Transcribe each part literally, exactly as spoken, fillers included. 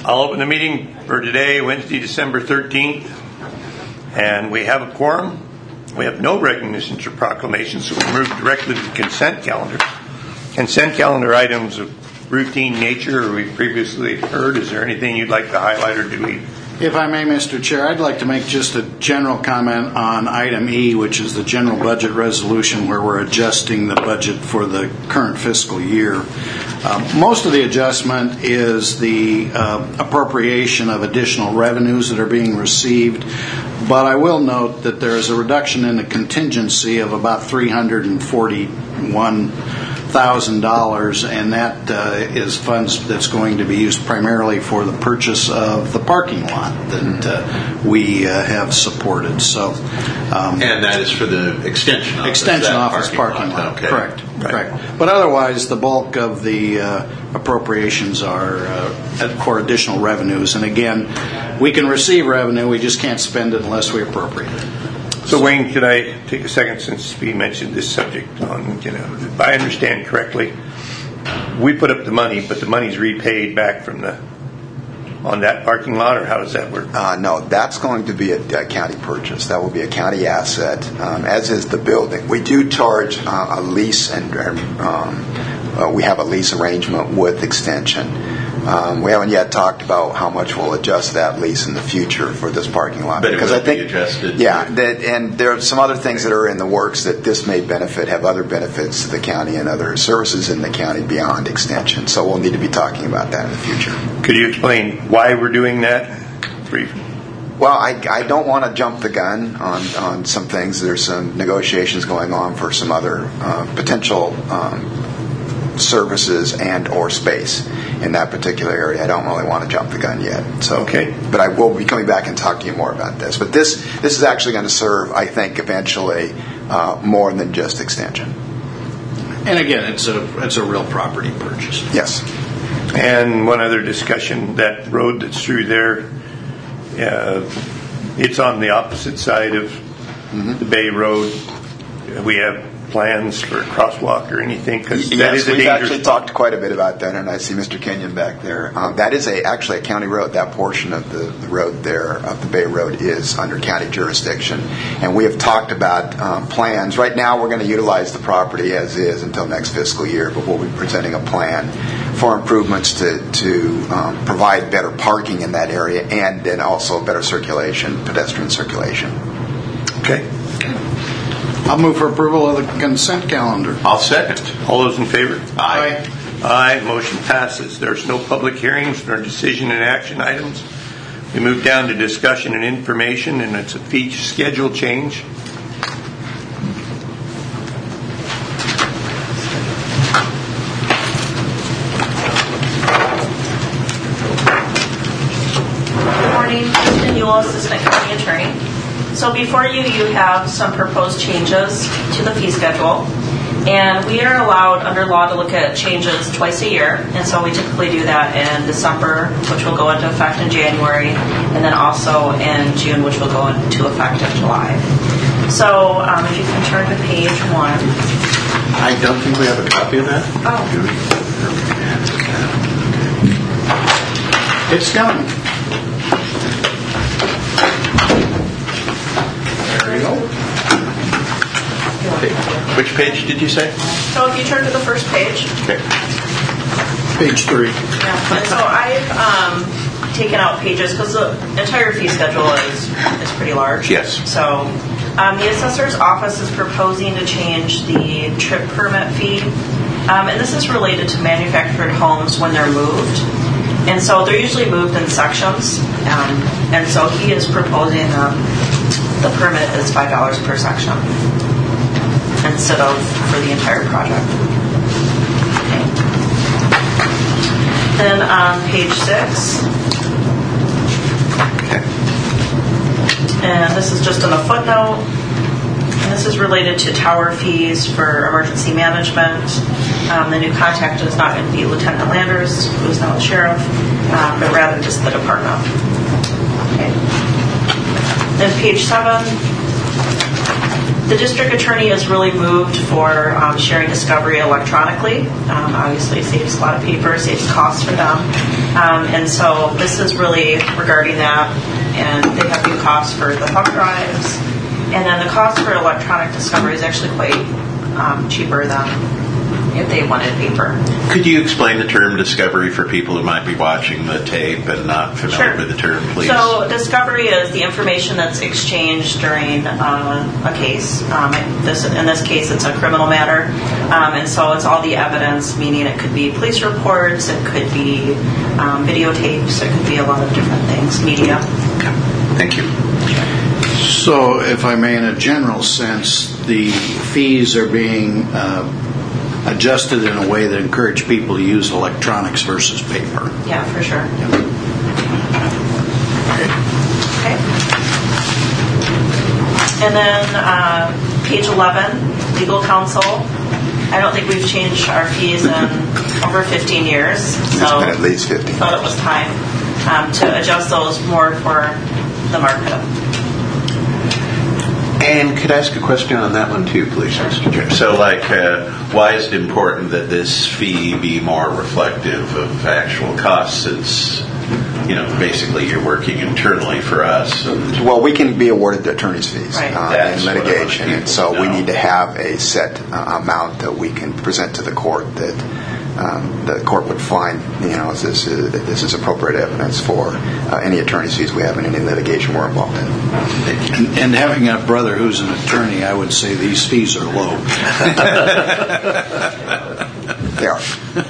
I'll open the meeting for today, Wednesday, December thirteenth, and we have a quorum. We have no recognitions or proclamations, so we move directly to the consent calendar. Consent calendar items of routine nature, we previously heard. Is there anything you'd like to highlight, or do we? If I may, Mister Chair, I'd like to make just a general comment on item E, which is the general budget resolution, where we're adjusting the budget for the current fiscal year. Uh, most of the adjustment is the uh, appropriation of additional revenues that are being received, but I will note that there is a reduction in the contingency of about three hundred forty-one thousand dollars, and that uh, is funds that's going to be used primarily for the purchase of the parking lot that uh, we uh, have supported. So, um, and that is for the extension office. Extension office parking, parking lot. lot. Okay. Correct. Right. Correct. But otherwise, the bulk of the uh, appropriations are uh, for additional revenues. And again, we can receive revenue; we just can't spend it unless we appropriate it. So, Wayne, could I take a second, since we mentioned this subject on, you know, if I understand correctly, we put up the money, but the money's repaid back from the, on that parking lot, or how does that work? Uh, no, that's going to be a, a county purchase. That will be a county asset, um, as is the building. We do charge uh, a lease, and um, uh, we have a lease arrangement with Extension. Um, we haven't yet talked about how much we'll adjust that lease in the future for this parking lot. But because it will I think, be adjusted. Yeah, that, and there are some other things that are in the works that this may benefit, have other benefits to the county and other services in the county beyond Extension. So we'll need to be talking about that in the future. Could you explain why we're doing that? Briefly. Well, I, I don't want to jump the gun on, on some things. There's some negotiations going on for some other uh, potential um, services and or space in that particular area. I don't really want to jump the gun yet. So, okay. But I will be coming back and talk to you more about this. But this this is actually going to serve, I think, eventually uh, more than just Extension. And again, it's a it's a real property purchase. Yes. And one other discussion, that road that's through there, uh, it's on the opposite side of mm-hmm. the Bay Road. We have plans for a crosswalk or anything? Because that yes, is a we've dangerous actually talked quite a bit about that, and I see Mister Kenyon back there. Um, that is a actually a county road. That portion of the, the road there, of the Bay Road, is under county jurisdiction, and we have talked about um, plans. Right now, we're going to utilize the property as is until next fiscal year, but we'll be presenting a plan for improvements to to um, provide better parking in that area, and then also better circulation, pedestrian circulation. Okay. I'll move for approval of the consent calendar. I'll second. All those in favor? Aye. Aye. Motion passes. There's no public hearings nor decision and action items. We move down to discussion and information, and it's a fee schedule change. Good morning. Kristen Ewell, Assistant County Attorney. So before you, you have some proposed changes to the fee schedule. And we are allowed under law to look at changes twice a year. And so we typically do that in December, which will go into effect in January, and then also in June, which will go into effect in July. So um, if you can turn to page one. I don't think we have a copy of that. Oh. It's coming. There you go. Okay. Which page did you say? So if you turn to the first page. Okay. Page three. Yeah. And so I've um, taken out pages because the entire fee schedule is is pretty large. Yes. So um, the assessor's office is proposing to change the trip permit fee, um, and this is related to manufactured homes when they're moved. And so they're usually moved in sections, um, and so he is proposing um, the permit is five dollars per section instead of for the entire project. Okay. Then on page six, Okay. and this is just in a footnote, and this is related to tower fees for emergency management. Um, the new contact is not going to be Lieutenant Landers, who is now the sheriff, um, but rather just the department. Okay. Then page seven, the district attorney is really moved for um, sharing discovery electronically. Um, obviously, it saves a lot of paper, saves costs for them. Um, and so this is really regarding that, and they have new costs for the thumb drives, and then the cost for electronic discovery is actually quite um, cheaper than if they wanted paper. Could you explain the term discovery for people who might be watching the tape and not familiar Sure. with the term, please? So discovery is the information that's exchanged during uh, a case. Um, this, in this case, it's a criminal matter. Um, and so it's all the evidence, meaning it could be police reports, it could be um, videotapes, it could be a lot of different things, media. Okay. Thank you. So, if I may, in a general sense, the fees are being uh, adjusted in a way that encourage people to use electronics versus paper. Yeah, for sure. Okay. And then uh, page eleven, legal counsel. I don't think we've changed our fees in over fifteen years. It's So been at least fifteen. thought it was time um, to adjust those more for the market. And could I ask a question on that one too, please, Mister Chair? So, like, uh, why is it important that this fee be more reflective of actual costs? Since, you know, basically you're working internally for us. And Well, we can be awarded attorney's fees Right. uh, That's in what I want litigation, people and so to we know. need to have a set uh, amount that we can present to the court that um, the court would find, you know, is this is, this is appropriate evidence for uh, any attorney's fees we have in any litigation we're involved in. And, and having a brother who's an attorney, I would say these fees are low. They are.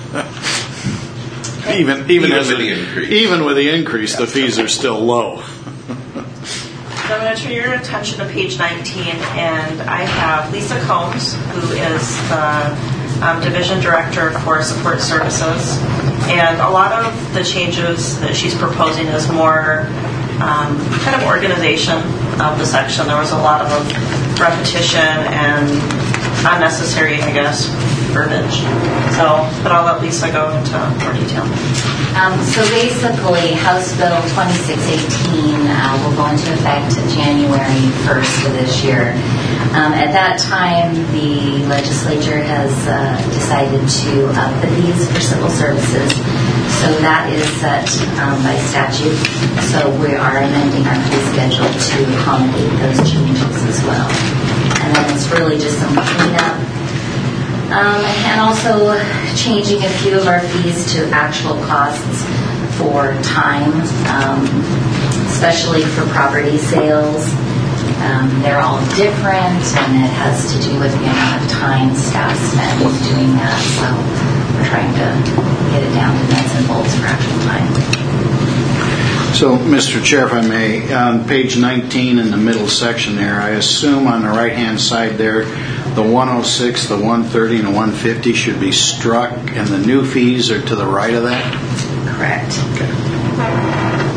Even even, Even as with a- the increase. even with the increase, the fees are still low. So I'm going to turn your attention to page nineteen, and I have Lisa Combs, who is the um, Division Director for Support Services. And a lot of the changes that she's proposing is more um, kind of organization of the section. There was a lot of repetition and unnecessary, I guess, verbiage. So, but I'll let Lisa go into more detail. Um, so basically, House Bill twenty-six eighteen uh, will go into effect January first of this year. Um, at that time, the legislature has uh, decided to up the fees for civil services. So that is set um, by statute. So we are amending our fee schedule to accommodate those changes as well. And then it's really just some cleanup. Um, and also changing a few of our fees to actual costs for time, um, especially for property sales. Um, they're all different, and it has to do with the amount of time staff spends doing that. So we're trying to get it down to nuts and bolts for actual time. So, Mister Chair, if I may, on page nineteen in the middle section there, I assume on the right-hand side there, the one oh six, the one thirty, and the one fifty should be struck, and the new fees are to the right of that? Correct. Okay.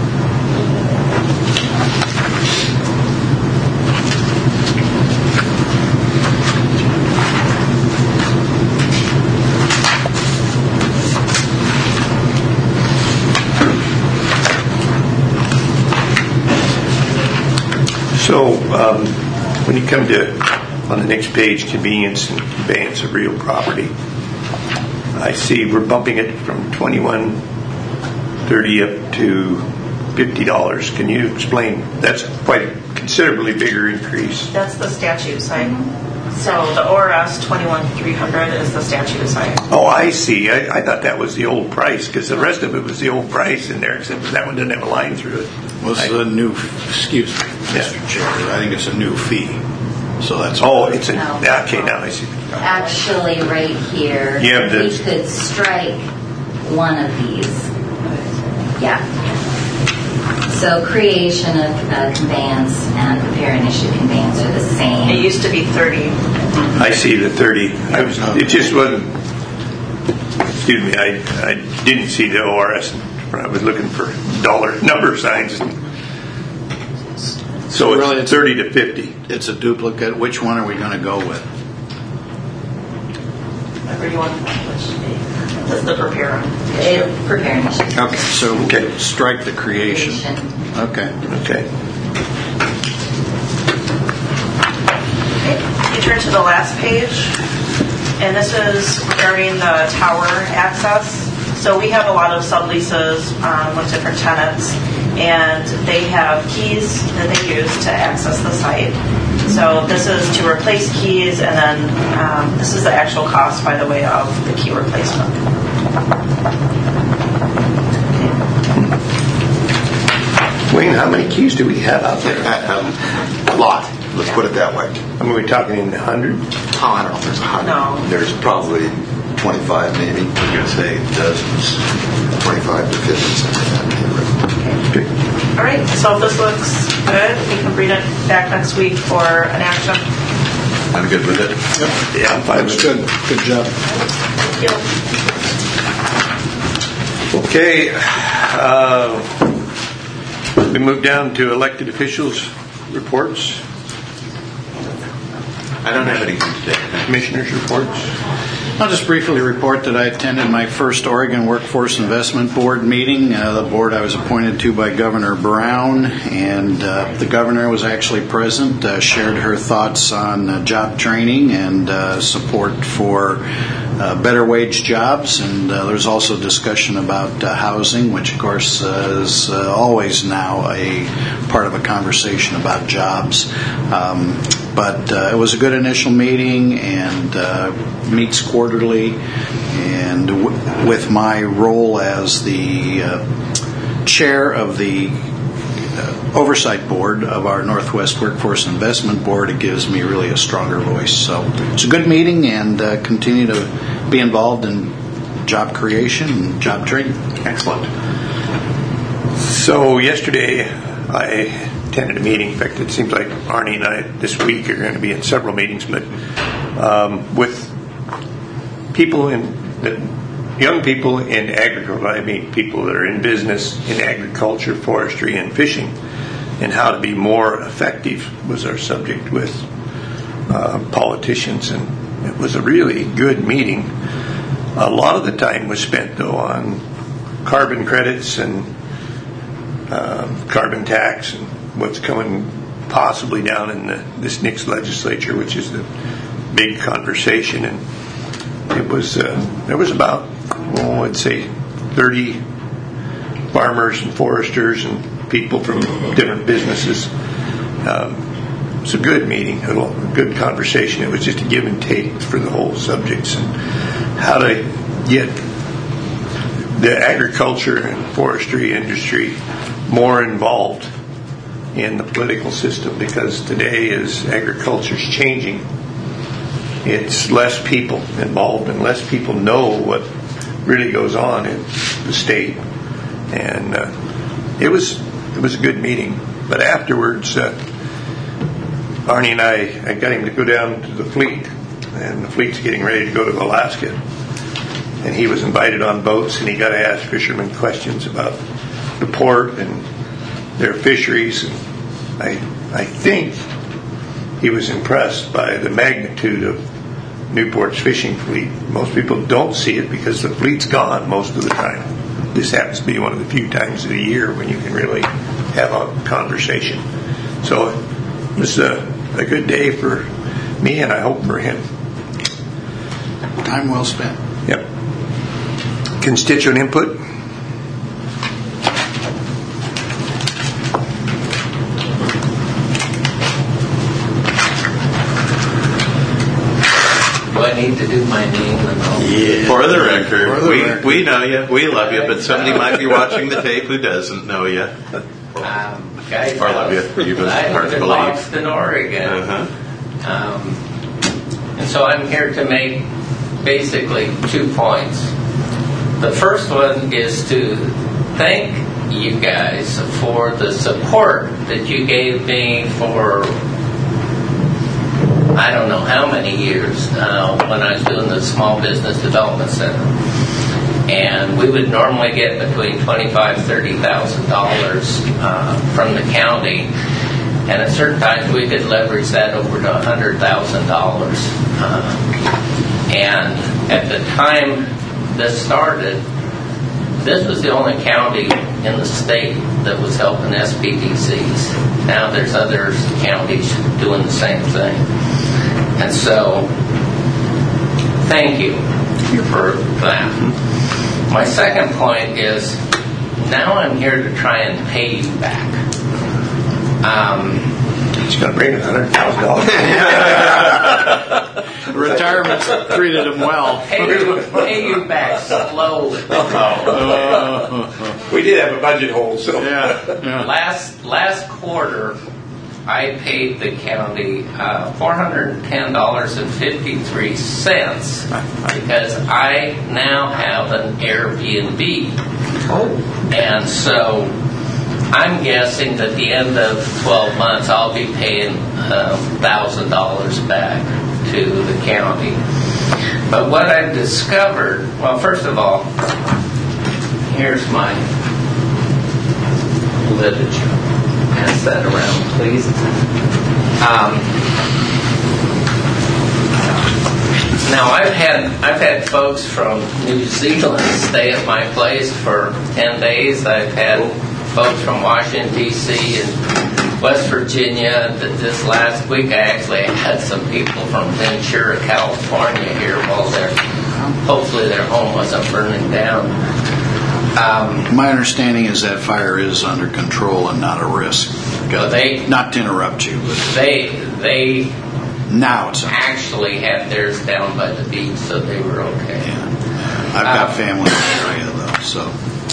So um, when you come to, on the next page, convenience and conveyance of real property, I see we're bumping it from twenty-one thirty up to fifty dollars. Can you explain? That's quite a considerably bigger increase. That's the statute side. So the O R S twenty-one three hundred is the statute side. Oh, I see. I, I thought that was the old price because the rest of it was the old price in there, except that one doesn't have a line through it. Well, this is a new, excuse me, Mister Chair, I think it's a new fee. So that's. Oh, it's a, No. okay, now I see. Actually, right here, You have the- we could strike one of these. Yeah. So creation of uh, conveyance and prepare and issue conveyance are the It same. used to be thirty. I see the thirty. I was, it just wasn't, excuse me, I, I didn't see the O R S. I was looking for dollar number signs. So Really, it's it's- thirty to fifty. It's a duplicate. Which one are we going to go with? Whatever you want to publish. That's the prepare. It, prepare and issue. Okay, so Okay. strike the creation. Creation. Okay. Okay. Okay. You turn to the last page, and this is regarding the tower access. So we have a lot of subleases um, with different tenants, and they have keys that they use to access the site. So this is to replace keys, and then um, this is the actual cost, by the way, of the key replacement. Wayne, how many keys do we have out there? A lot. Let's put it that way. I mean, we're talking in the hundreds? Oh, I don't know if there's a hundred. No. There's probably twenty-five, maybe. I'm going to say dozens. twenty-five to fifty, something like that. Okay. All right, so if this looks good, we can bring it back next week for an action. I'm good with it. Yeah, I'm fine Looks with it. good. Good job. Thank you. Okay. Uh, we move down to elected officials' reports, I don't have anything today. commissioners' reports. I'll just briefly report that I attended my first Oregon Workforce Investment Board meeting. Uh, the board I was appointed to by Governor Brown, and uh, the governor was actually present, uh, shared her thoughts on uh, job training and uh, support for uh, better wage jobs, and uh, there's also discussion about uh, housing, which of course uh, is uh, always now a part of a conversation about jobs. Um, but uh, it was a good initial meeting, and uh, meets quarterly, and w- with my role as the uh, chair of the uh, oversight board of our Northwest Workforce Investment Board, it gives me really a stronger voice. So it's a good meeting, and uh, continue to be involved in job creation and job training. Excellent. So yesterday I attended a meeting. In fact, it seems like Arnie and I this week are going to be in several meetings, but um, with people in the young people in agriculture, I mean people that are in business in agriculture, forestry, and fishing, and how to be more effective was our subject with uh, politicians, and it was a really good meeting. A lot of the time was spent though on carbon credits and uh, carbon tax and what's coming possibly down in the, this next legislature, which is the big conversation. And it was uh, there was about, oh, I'd say thirty farmers and foresters and people from different businesses. Um, it's a good meeting, a good conversation. It was just a give and take for the whole subjects and how to get the agriculture and forestry industry more involved in the political system, because today as agriculture's changing, it's less people involved and less people know what really goes on in the state. And uh, it was it was a good meeting. But afterwards, uh, Arnie and I, I got him to go down to the fleet, and the fleet's getting ready to go to Alaska. And he was invited on boats, and he got to ask fishermen questions about the port and their fisheries. And I I think he was impressed by the magnitude of Newport's fishing fleet. Most people don't see it because the fleet's gone most of the time. This happens to be one of the few times of the year when you can really have a conversation. So it was a, a good day for me, and I hope for him. Time well spent. Yep. Constituent input. Do I need to do my name and all? Yeah. For the record, For the we, record. we know you, we love you, but somebody might be watching the tape who doesn't know you. Um, guys, Or love you, even I hard live to in believe. Boston, Oregon. Uh-huh. Um, and so I'm here to make basically two points. The first one is to thank you guys for the support that you gave me for I don't know how many years uh, when I was doing the Small Business Development Center. And we would normally get between twenty-five thousand dollars, thirty thousand dollars uh, from the county. And at certain times we could leverage that over to one hundred thousand dollars. Uh, and at the time this started, this was the only county in the state that was helping S P D Cs. Now there's other counties doing the same thing. And so, thank you for that. My second point is, now I'm here to try and pay you back. Um, It's going to bring us one hundred thousand dollars. Retirement's treated him well. pay, you, pay you back slowly. We did have a budget hole, so. Yeah, yeah. Last last quarter, I paid the county uh, four hundred ten dollars and fifty-three cents because I now have an Airbnb. Oh. And so I'm guessing that at the end of twelve months, I'll be paying uh, one thousand dollars back to the county. But what I've discovered, well, first of all, here's my literature. Pass that around, please. Um, now, I've had I've had folks from New Zealand stay at my place for ten days. I've had folks from Washington, D C and West Virginia. This last week, I actually had some people from Ventura, California here while they're, hopefully their home wasn't burning down. Um, My understanding is that fire is under control and not a risk. Well, they- not to interrupt you, but they they now it's under. actually had theirs down by the beach, so they were okay. Yeah. I've got Uh, family in the area though, so.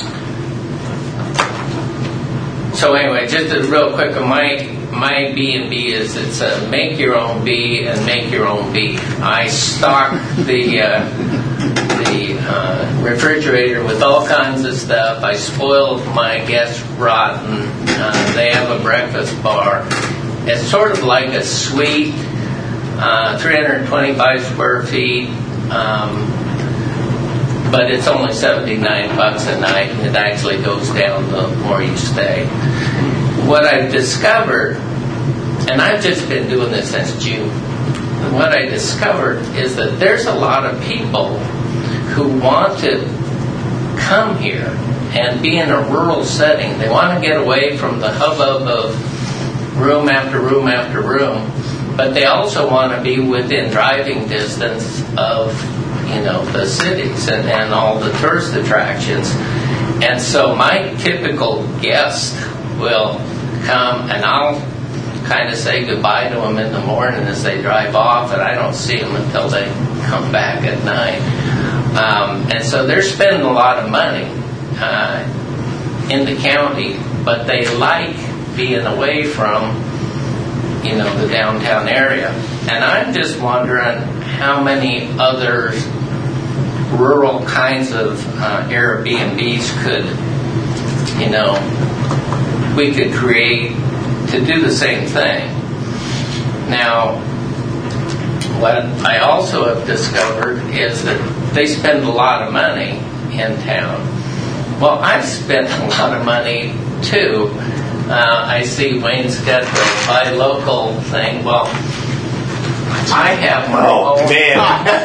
So anyway, just a real quick, my my B and B is it's a make your own bee and make your own beef. I stock the uh, the uh, refrigerator with all kinds of stuff. I spoil my guests rotten. Uh, they have a breakfast bar. It's sort of like a suite, uh, three hundred twenty-five square feet. Um, But it's only seventy-nine bucks a night, and it actually goes down the more you stay. What I've discovered, and I've just been doing this since June, what I discovered is that there's a lot of people who want to come here and be in a rural setting. They want to get away from the hubbub of room after room after room, but they also want to be within driving distance of you know, the cities and, and all the tourist attractions. And so my typical guest will come and I'll kind of say goodbye to them in the morning as they drive off, and I don't see them until they come back at night. Um, and so they're spending a lot of money uh, in the county, but they like being away from, you know, the downtown area. And I'm just wondering how many other rural kinds of uh, Airbnbs could, you know, we could create to do the same thing. Now, what I also have discovered is that they spend a lot of money in town. Well, I've spent a lot of money too. Uh, I see Wayne's got the buy local thing. Well, I have my Oh, own. man.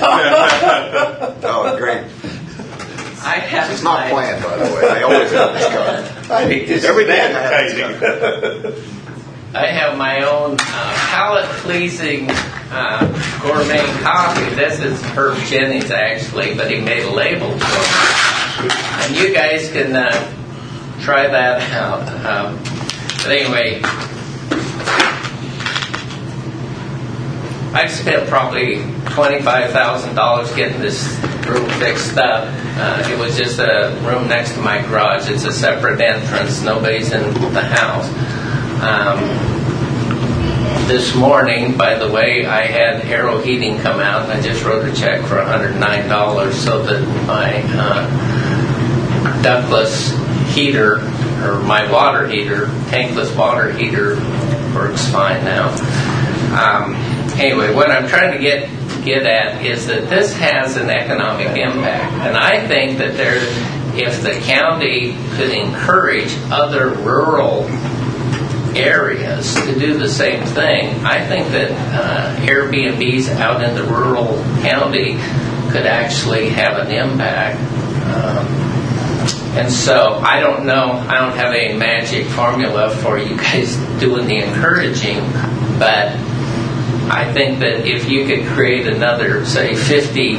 Oh, great. I have It's not my, planned, by the way. I always have this card. I think this Everything is I have is advertising. I have my own uh, palate-pleasing uh, gourmet coffee. This is Herb Jennings, actually, but he made a label for it. And you guys can uh, try that out. Um, but anyway, I've spent probably twenty-five thousand dollars getting this room fixed up. Uh, it was just a room next to my garage. It's a separate entrance. Nobody's in the house. Um, this morning, by the way, I had Aero Heating come out, and I just wrote a check for one hundred nine dollars so that my uh, ductless heater, or my water heater, tankless water heater, works fine now. Um, anyway, what I'm trying to get get at is that this has an economic impact, and I think that there, if the county could encourage other rural areas to do the same thing, I think that uh, Airbnbs out in the rural county could actually have an impact. Um, and so I don't know, I don't have a magic formula for you guys doing the encouraging, but I think that if you could create another, say, fifty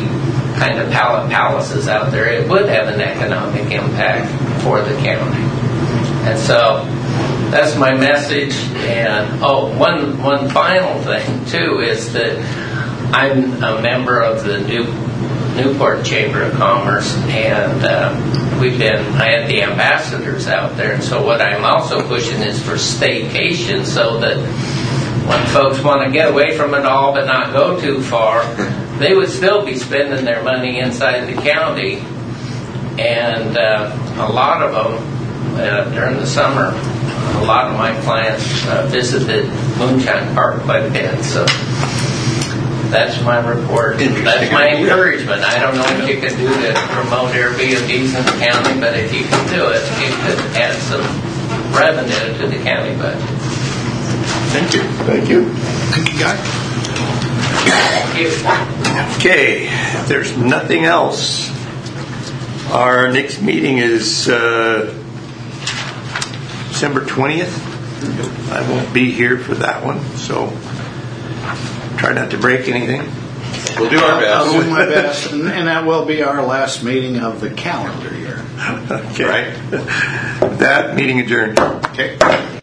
kind of pallet palaces out there, it would have an economic impact for the county. And so that's my message. And oh, one one final thing too is that I'm a member of the New Newport Chamber of Commerce, and uh, we've been, I had the ambassadors out there, and so what I'm also pushing is for staycation, so that when folks want to get away from it all but not go too far, they would still be spending their money inside the county. And uh, a lot of them, uh, during the summer, a lot of my clients uh, visited Moonshine Park quite a bit, so that's my report. That's my encouragement. I don't know what you can do to promote Airbnbs in the county, but if you can do it, you could add some revenue to the county budget. Thank you. Thank you. Thank you, Guy. Thank you. Okay, if there's nothing else, our next meeting is uh, December twentieth. I won't be here for that one, so try not to break anything. We'll do our best. I'll do my best, and, and that will be our last meeting of the calendar year. Okay. Right. That meeting adjourned. Okay.